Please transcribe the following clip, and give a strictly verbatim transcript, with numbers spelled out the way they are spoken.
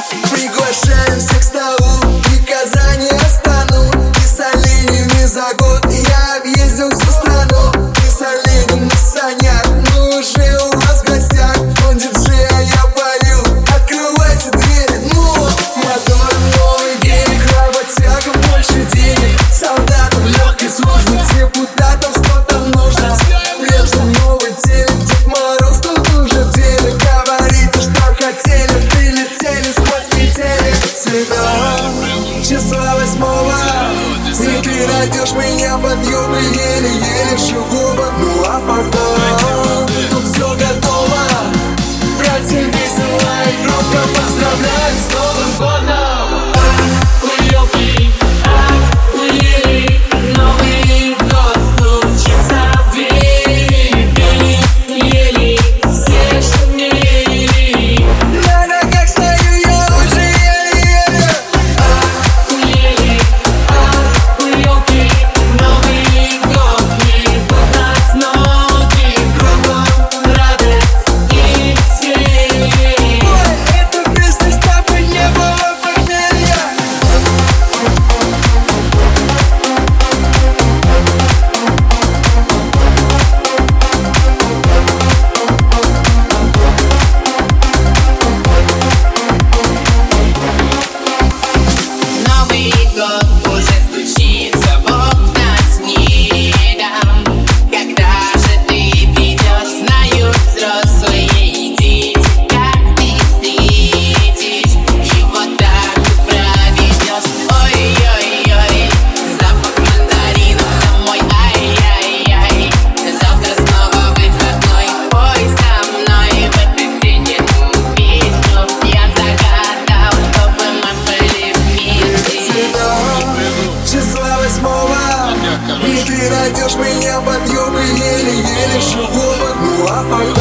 Приглашаем всех к столу, и Казань я стану. И с оленями за год я объездил всю страну. И с оленем на санях, мы уже у вас в гостях. Он диджей, а я пою, открывайте двери. Ну, мотор, новый век, работягам больше денег, солдатам легкой службы, депутатам что там нужно. Прежде новый телек, Дед Мороз тут уже в деле. Говорите, что хотели, прилетели сквозь метели. Цветов числа восьмого, и ты найдешь меня под юбкой, еле-еле шагова. Ну а потом тут все готово, братья весело и громко поздравляют с Новым годом. У елки, ах, у ели, Новый год стучится в двери. Пели, ели, все шумели. На ногах стою я уже еле-еле. Ах, у ели, ах, у елки, Новый год идут нас ноги. Кругом радость и веселье. Ой, эта песня, чтобы не было похмелья. Новый год уже стучится в окна с миром. Когда же ты придешь, знают взрослые и дети. Как ты встретишь и вот так ты проведешь. Ой-ой-ой, запах мандаринов домой. Ай-яй-яй, завтра снова выходной. Пой со мной в этот день эту песню. Я загадал, чтобы мы были вместе. Числа восьмого, и ты найдешь меня под юбкой, еле-еле шагова. Ну а потом